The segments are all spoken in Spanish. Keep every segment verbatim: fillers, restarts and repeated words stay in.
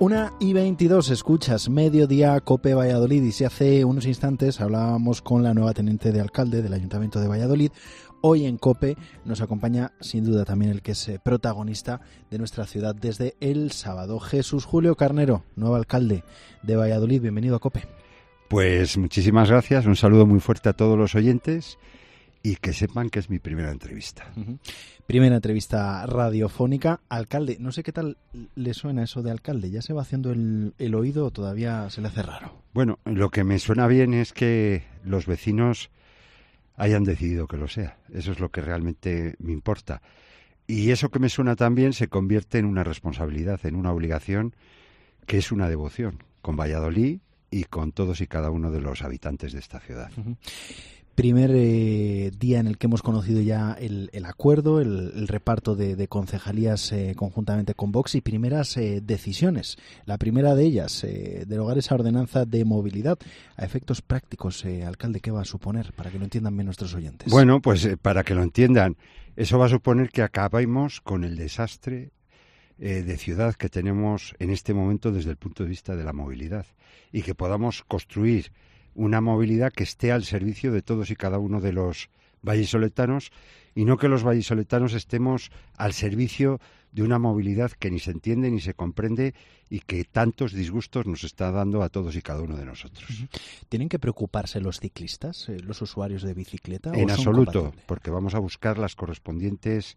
Una y veintidós, escuchas Mediodía Cope Valladolid, y si hace unos instantes hablábamos con la nueva teniente de alcalde del Ayuntamiento de Valladolid, hoy en Cope nos acompaña sin duda también el que es protagonista de nuestra ciudad desde el sábado, Jesús Julio Carnero, nuevo alcalde de Valladolid. Bienvenido a Cope. Pues muchísimas gracias, un saludo muy fuerte a todos los oyentes y que sepan que es mi primera entrevista. Uh-huh. Primera entrevista radiofónica. Alcalde, no sé qué tal le suena eso de alcalde. ¿Ya se va haciendo el, el oído o todavía se le hace raro? Bueno, lo que me suena bien es que los vecinos hayan decidido que lo sea. Eso es lo que realmente me importa. Y eso que me suena tan bien se convierte en una responsabilidad, en una obligación, que es una devoción con Valladolid y con todos y cada uno de los habitantes de esta ciudad. Uh-huh. Primer eh, día en el que hemos conocido ya el, el acuerdo, el, el reparto de, de concejalías eh, conjuntamente con Vox y primeras eh, decisiones. La primera de ellas, eh, derogar esa ordenanza de movilidad. A efectos prácticos, eh, alcalde, ¿qué va a suponer? Para que lo entiendan bien nuestros oyentes. Bueno, pues eh, para que lo entiendan, eso va a suponer que acabemos con el desastre eh, de ciudad que tenemos en este momento desde el punto de vista de la movilidad y que podamos construir una movilidad que esté al servicio de todos y cada uno de los vallisoletanos y no que los vallisoletanos estemos al servicio de una movilidad que ni se entiende ni se comprende y que tantos disgustos nos está dando a todos y cada uno de nosotros. ¿Tienen que preocuparse los ciclistas, eh, los usuarios de bicicleta? En ¿o son absoluto, compatibles? porque vamos a buscar las correspondientes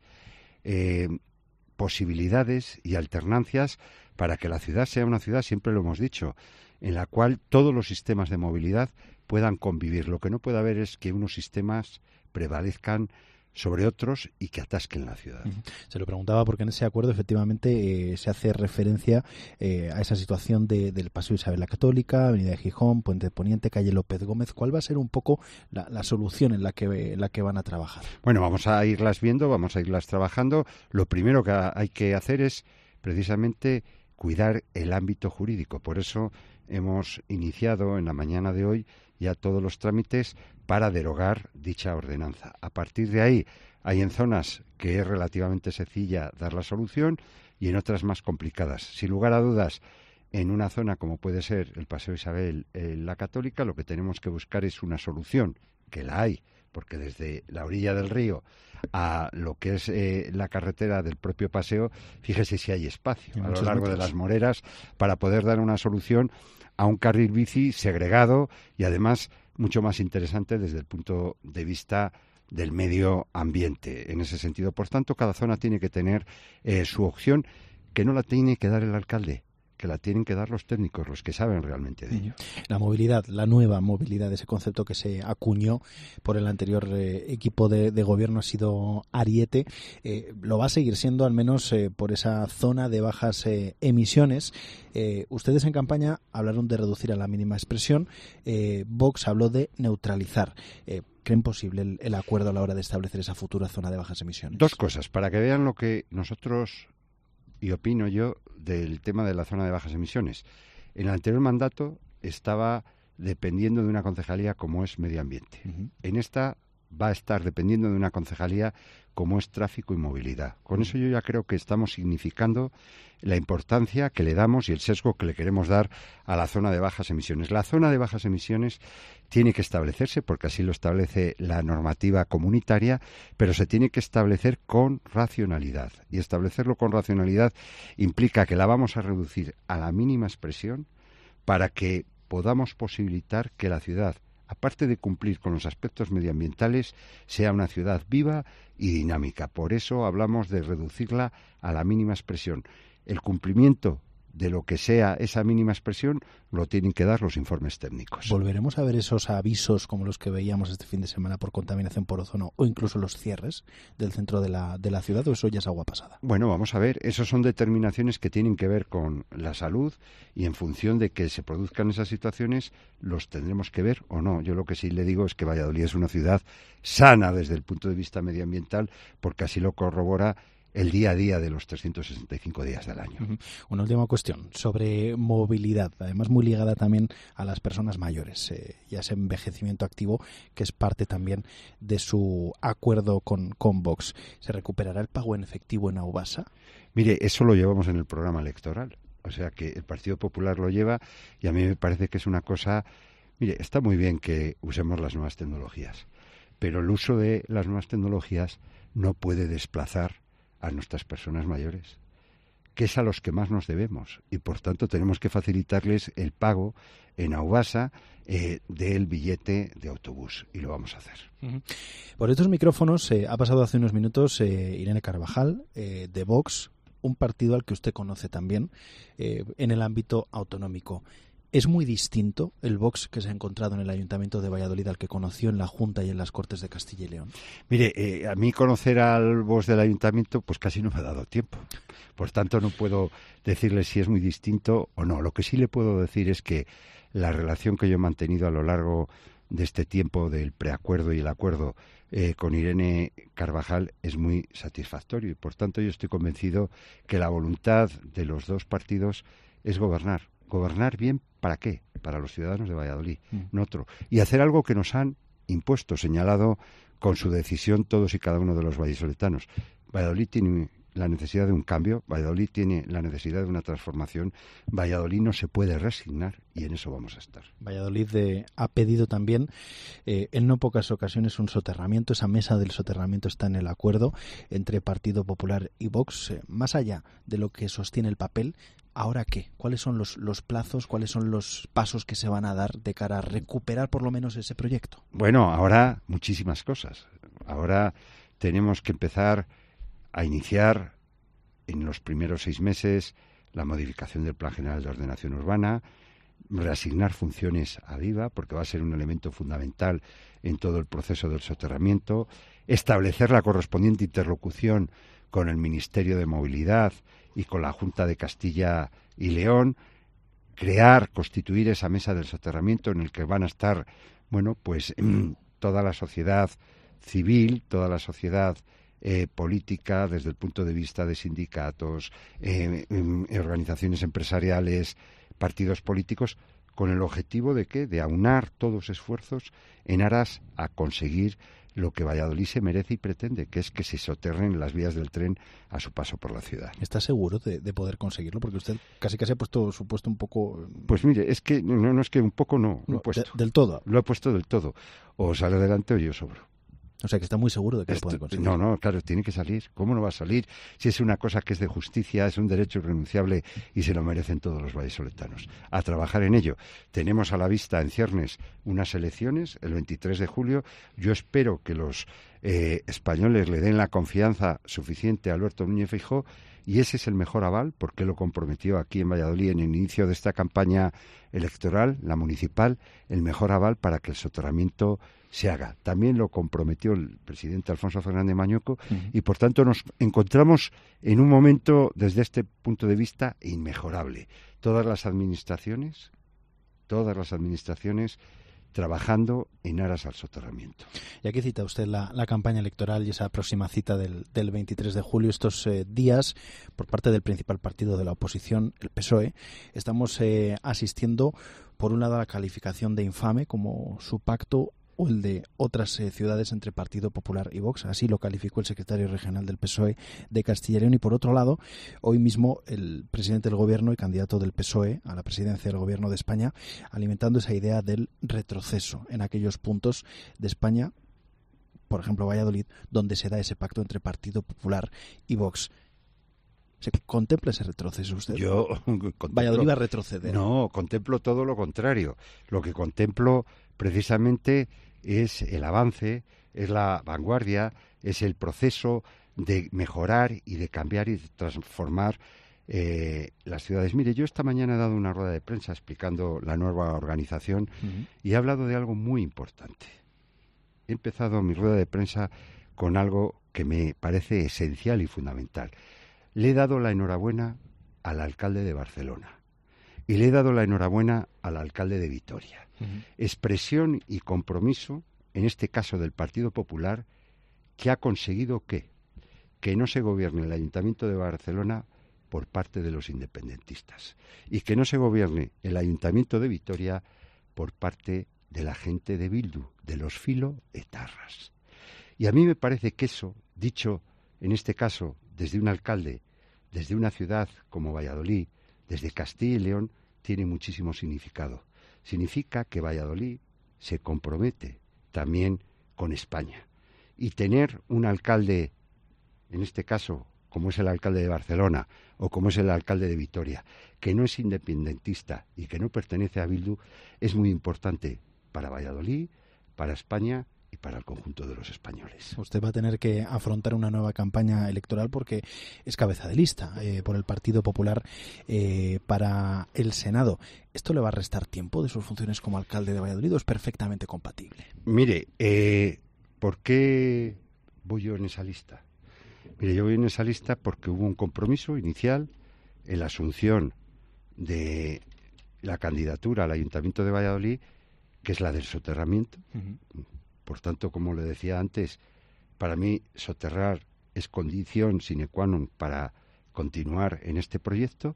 eh, posibilidades y alternancias para que la ciudad sea una ciudad, siempre lo hemos dicho, en la cual todos los sistemas de movilidad puedan convivir. Lo que no puede haber es que unos sistemas prevalezcan sobre otros y que atasquen la ciudad. Se lo preguntaba porque en ese acuerdo efectivamente eh, se hace referencia eh, a esa situación de, del Paseo Isabel la Católica, Avenida de Gijón, Puente de Poniente, calle López Gómez. ¿Cuál va a ser un poco la, la solución en la que en la que van a trabajar? Bueno, vamos a irlas viendo, vamos a irlas trabajando. Lo primero que hay que hacer es precisamente cuidar el ámbito jurídico. Por eso hemos iniciado en la mañana de hoy ya todos los trámites para derogar dicha ordenanza. A partir de ahí hay en zonas que es relativamente sencilla dar la solución y en otras más complicadas. Sin lugar a dudas, en una zona como puede ser el Paseo Isabel eh, la Católica, lo que tenemos que buscar es una solución, que la hay, porque desde la orilla del río a lo que es eh, la carretera del propio paseo, fíjese si hay espacio a lo largo de las moreras para poder dar una solución a un carril bici segregado y además mucho más interesante desde el punto de vista del medio ambiente. En ese sentido, por tanto, cada zona tiene que tener eh, su opción, que no la tiene que dar el alcalde, que la tienen que dar los técnicos, los que saben realmente de ello. La movilidad, la nueva movilidad, ese concepto que se acuñó por el anterior eh, equipo de, de gobierno ha sido Ariete, eh, lo va a seguir siendo al menos eh, por esa zona de bajas eh, emisiones. Eh, ustedes en campaña hablaron de reducir a la mínima expresión, eh, Vox habló de neutralizar. Eh, ¿Creen posible el, el acuerdo a la hora de establecer esa futura zona de bajas emisiones? Dos cosas, para que vean lo que nosotros, y opino yo, del tema de la zona de bajas emisiones. En el anterior mandato estaba dependiendo de una concejalía como es medio ambiente. Uh-huh. En esta va a estar dependiendo de una concejalía como es tráfico y movilidad. Con uh-huh. eso yo ya creo que estamos significando la importancia que le damos y el sesgo que le queremos dar a la zona de bajas emisiones. La zona de bajas emisiones tiene que establecerse, porque así lo establece la normativa comunitaria, pero se tiene que establecer con racionalidad. Y establecerlo con racionalidad implica que la vamos a reducir a la mínima expresión para que podamos posibilitar que la ciudad, aparte de cumplir con los aspectos medioambientales, sea una ciudad viva y dinámica. Por eso hablamos de reducirla a la mínima expresión. El cumplimiento de lo que sea esa mínima expresión lo tienen que dar los informes técnicos. ¿Volveremos a ver esos avisos como los que veíamos este fin de semana por contaminación por ozono o incluso los cierres del centro de la, de la ciudad, o eso ya es agua pasada? Bueno, vamos a ver, esas son determinaciones que tienen que ver con la salud y en función de que se produzcan esas situaciones los tendremos que ver o no. Yo lo que sí le digo es que Valladolid es una ciudad sana desde el punto de vista medioambiental, porque así lo corrobora el día a día de los trescientos sesenta y cinco días del año. Uh-huh. Una última cuestión sobre movilidad, además muy ligada también a las personas mayores eh, y a ese envejecimiento activo que es parte también de su acuerdo con, con Vox. ¿Se recuperará el pago en efectivo en Aubasa? Mire, eso lo llevamos en el programa electoral. O sea que el Partido Popular lo lleva y a mí me parece que es una cosa... Mire, está muy bien que usemos las nuevas tecnologías, pero el uso de las nuevas tecnologías no puede desplazar a nuestras personas mayores, que es a los que más nos debemos, y por tanto tenemos que facilitarles el pago en Aubasa eh, del billete de autobús, y lo vamos a hacer. Uh-huh. Por estos micrófonos eh, ha pasado hace unos minutos eh, Irene Carvajal, eh, de Vox, un partido al que usted conoce también eh, en el ámbito autonómico. ¿Es muy distinto el Vox que se ha encontrado en el Ayuntamiento de Valladolid al que conoció en la Junta y en las Cortes de Castilla y León? Mire, eh, a mí conocer al Vox del Ayuntamiento pues casi no me ha dado tiempo. Por tanto, no puedo decirle si es muy distinto o no. Lo que sí le puedo decir es que la relación que yo he mantenido a lo largo de este tiempo del preacuerdo y el acuerdo eh, con Irene Carvajal es muy satisfactorio. Y por tanto, yo estoy convencido que la voluntad de los dos partidos es gobernar. Gobernar bien, ¿para qué? Para los ciudadanos de Valladolid, mm. no otro. Y hacer algo que nos han impuesto, señalado con su decisión todos y cada uno de los vallisoletanos. Valladolid tiene la necesidad de un cambio, Valladolid tiene la necesidad de una transformación, Valladolid no se puede resignar y en eso vamos a estar. Valladolid eh, ha pedido también eh, en no pocas ocasiones un soterramiento, esa mesa del soterramiento está en el acuerdo entre Partido Popular y Vox, eh, más allá de lo que sostiene el papel. ¿Ahora qué? ¿Cuáles son los, los plazos? ¿Cuáles son los pasos que se van a dar de cara a recuperar por lo menos ese proyecto? Bueno, ahora muchísimas cosas. Ahora tenemos que empezar a iniciar en los primeros seis meses la modificación del Plan General de Ordenación Urbana, reasignar funciones a Viva, porque va a ser un elemento fundamental en todo el proceso del soterramiento, establecer la correspondiente interlocución con el Ministerio de Movilidad y con la Junta de Castilla y León, crear, constituir esa mesa del soterramiento en el que van a estar, bueno, pues toda la sociedad civil, toda la sociedad eh, política, desde el punto de vista de sindicatos, eh, eh, organizaciones empresariales, partidos políticos, con el objetivo de ¿qué? De aunar todos esfuerzos en aras a conseguir lo que Valladolid se merece y pretende, que es que se soterren las vías del tren a su paso por la ciudad. ¿Está seguro de, de poder conseguirlo? Porque usted casi casi ha puesto su puesto un poco... Pues mire, es que no, no es que un poco no, lo he puesto. De, ¿Del todo? Lo he puesto del todo. O sale adelante o yo sobro. O sea, que está muy seguro de que Esto, lo puede conseguir. No, no, claro, tiene que salir. ¿Cómo no va a salir? Si es una cosa que es de justicia, es un derecho irrenunciable y se lo merecen todos los vallisoletanos. A trabajar en ello. Tenemos a la vista en ciernes unas elecciones, el veintitrés de julio. Yo espero que los eh, españoles le den la confianza suficiente a Alberto Núñez Feijóo y ese es el mejor aval, porque lo comprometió aquí en Valladolid en el inicio de esta campaña electoral, la municipal, el mejor aval para que el soterramiento se haga. También lo comprometió el presidente Alfonso Fernández Mañueco uh-huh. y por tanto nos encontramos en un momento desde este punto de vista inmejorable. Todas las administraciones, todas las administraciones trabajando en aras al soterramiento. Y aquí cita usted la, la campaña electoral y esa próxima cita del, del veintitrés de julio. Estos eh, días, por parte del principal partido de la oposición, el P S O E, estamos eh, asistiendo, por un lado, a la calificación de infame como su pacto o el de otras eh, ciudades entre Partido Popular y Vox. Así lo calificó el secretario regional del P S O E de Castilla y León. Y por otro lado, hoy mismo el presidente del Gobierno y candidato del P S O E a la presidencia del Gobierno de España, alimentando esa idea del retroceso en aquellos puntos de España, por ejemplo Valladolid, donde se da ese pacto entre Partido Popular y Vox. ¿Se contempla ese retroceso usted? Yo contemplo, Valladolid va a retroceder. No, contemplo todo lo contrario. Lo que contemplo precisamente es el avance, es la vanguardia, es el proceso de mejorar y de cambiar y de transformar eh, las ciudades. Mire, yo esta mañana he dado una rueda de prensa explicando la nueva organización uh-huh. y he hablado de algo muy importante. He empezado mi rueda de prensa con algo que me parece esencial y fundamental. Le he dado la enhorabuena al alcalde de Barcelona y le he dado la enhorabuena al alcalde de Vitoria. Uh-huh. Expresión y compromiso, en este caso del Partido Popular, que ha conseguido ¿qué? Que no se gobierne el Ayuntamiento de Barcelona por parte de los independentistas y que no se gobierne el Ayuntamiento de Vitoria por parte de la gente de Bildu, de los filoetarras. Y a mí me parece que eso, dicho en este caso desde un alcalde, desde una ciudad como Valladolid, desde Castilla y León tiene muchísimo significado. Significa que Valladolid se compromete también con España. Y tener un alcalde, en este caso, como es el alcalde de Barcelona o como es el alcalde de Vitoria, que no es independentista y que no pertenece a Bildu, es muy importante para Valladolid, para España y para el conjunto de los españoles. Usted va a tener que afrontar una nueva campaña electoral porque es cabeza de lista eh, por el Partido Popular eh, para el Senado. ¿Esto le va a restar tiempo de sus funciones como alcalde de Valladolid o es perfectamente compatible? Mire, eh, ¿por qué voy yo en esa lista? Mire, yo voy en esa lista porque hubo un compromiso inicial en la asunción de la candidatura al Ayuntamiento de Valladolid, que es la del soterramiento. Uh-huh. Por tanto, como le decía antes, para mí soterrar es condición sine qua non para continuar en este proyecto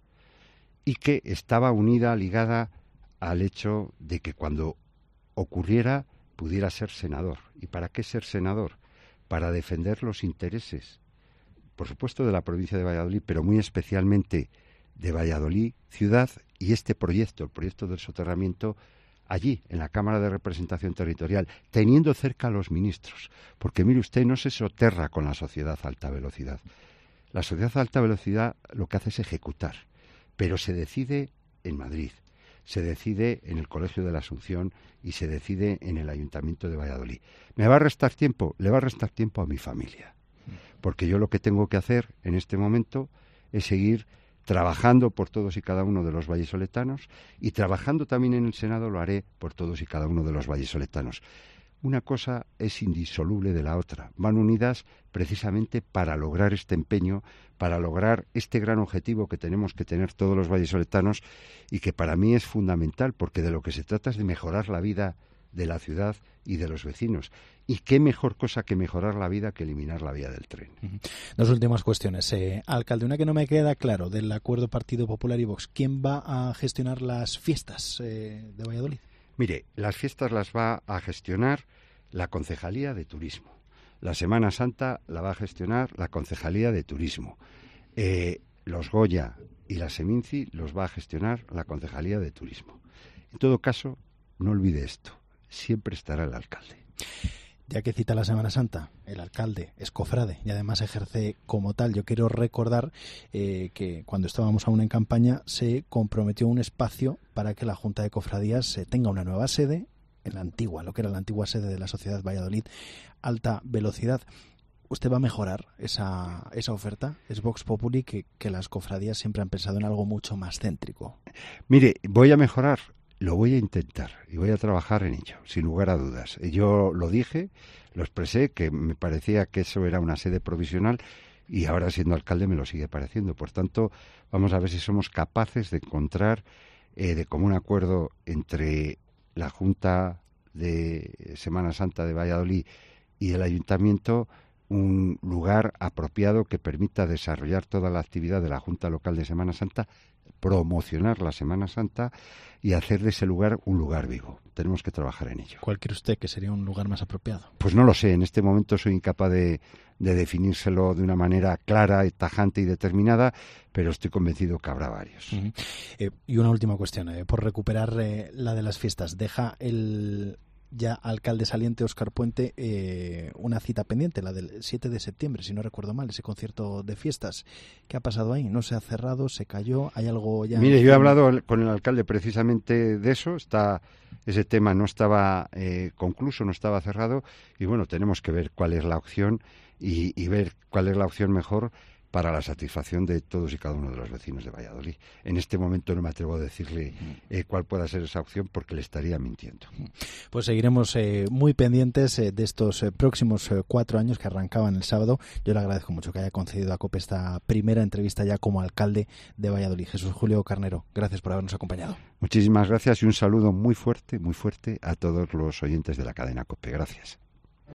y que estaba unida, ligada al hecho de que cuando ocurriera pudiera ser senador. ¿Y para qué ser senador? Para defender los intereses, por supuesto, de la provincia de Valladolid, pero muy especialmente de Valladolid ciudad y este proyecto, el proyecto del soterramiento, allí, en la Cámara de Representación Territorial, teniendo cerca a los ministros. Porque, mire usted, no se soterra con la sociedad a alta velocidad. La sociedad a alta velocidad lo que hace es ejecutar, pero se decide en Madrid, se decide en el Colegio de la Asunción y se decide en el Ayuntamiento de Valladolid. ¿Me va a restar tiempo? Le va a restar tiempo a mi familia. Porque yo lo que tengo que hacer en este momento es seguir trabajando por todos y cada uno de los vallisoletanos y trabajando también en el Senado lo haré por todos y cada uno de los vallisoletanos. Una cosa es indisoluble de la otra. Van unidas precisamente para lograr este empeño, para lograr este gran objetivo que tenemos que tener todos los vallisoletanos y que para mí es fundamental porque de lo que se trata es de mejorar la vida de la ciudad y de los vecinos. Y qué mejor cosa que mejorar la vida que eliminar la vía del tren. Uh-huh. Dos últimas cuestiones. Eh, alcalde, una que no me queda claro del acuerdo Partido Popular y Vox. ¿Quién va a gestionar las fiestas eh, de Valladolid? Mire, las fiestas las va a gestionar la Concejalía de Turismo. La Semana Santa la va a gestionar la Concejalía de Turismo. Eh, los Goya y la Seminci los va a gestionar la Concejalía de Turismo. En todo caso, no olvide esto. Siempre estará el alcalde. Ya que cita la Semana Santa, el alcalde es cofrade y además ejerce como tal. Yo quiero recordar eh, que cuando estábamos aún en campaña se comprometió un espacio para que la Junta de Cofradías eh, tenga una nueva sede en la antigua, lo que era la antigua sede de la Sociedad Valladolid Alta Velocidad. ¿Usted va a mejorar esa, esa oferta? Es Vox Populi que, que las cofradías siempre han pensado en algo mucho más céntrico. Mire, voy a mejorar. Lo voy a intentar y voy a trabajar en ello, sin lugar a dudas. Yo lo dije, lo expresé, que me parecía que eso era una sede provisional y ahora siendo alcalde me lo sigue pareciendo. Por tanto, vamos a ver si somos capaces de encontrar eh, de común acuerdo entre la Junta de Semana Santa de Valladolid y el Ayuntamiento un lugar apropiado que permita desarrollar toda la actividad de la Junta Local de Semana Santa, promocionar la Semana Santa y hacer de ese lugar un lugar vivo. Tenemos que trabajar en ello. ¿Cuál cree usted que sería un lugar más apropiado? Pues no lo sé. En este momento soy incapaz de, de definírselo de una manera clara, tajante y determinada, pero estoy convencido que habrá varios. Uh-huh. Eh, y una última cuestión. Eh, por recuperar eh, la de las fiestas, ¿deja el ya alcalde saliente Óscar Puente eh, una cita pendiente, la del siete de septiembre, si no recuerdo mal, ese concierto de fiestas? ¿Qué ha pasado ahí? ¿No se ha cerrado? ¿Se cayó? ¿Hay algo ya? Mire, yo he hablado con el alcalde precisamente de eso. Está ese tema no estaba eh, concluso, no estaba cerrado y bueno, tenemos que ver cuál es la opción y, y ver cuál es la opción mejor para la satisfacción de todos y cada uno de los vecinos de Valladolid. En este momento no me atrevo a decirle eh, cuál pueda ser esa opción porque le estaría mintiendo. Pues seguiremos eh, muy pendientes eh, de estos eh, próximos eh, cuatro años que arrancaban el sábado. Yo le agradezco mucho que haya concedido a COPE esta primera entrevista ya como alcalde de Valladolid. Jesús Julio Carnero, gracias por habernos acompañado. Muchísimas gracias y un saludo muy fuerte, muy fuerte a todos los oyentes de la cadena COPE. Gracias.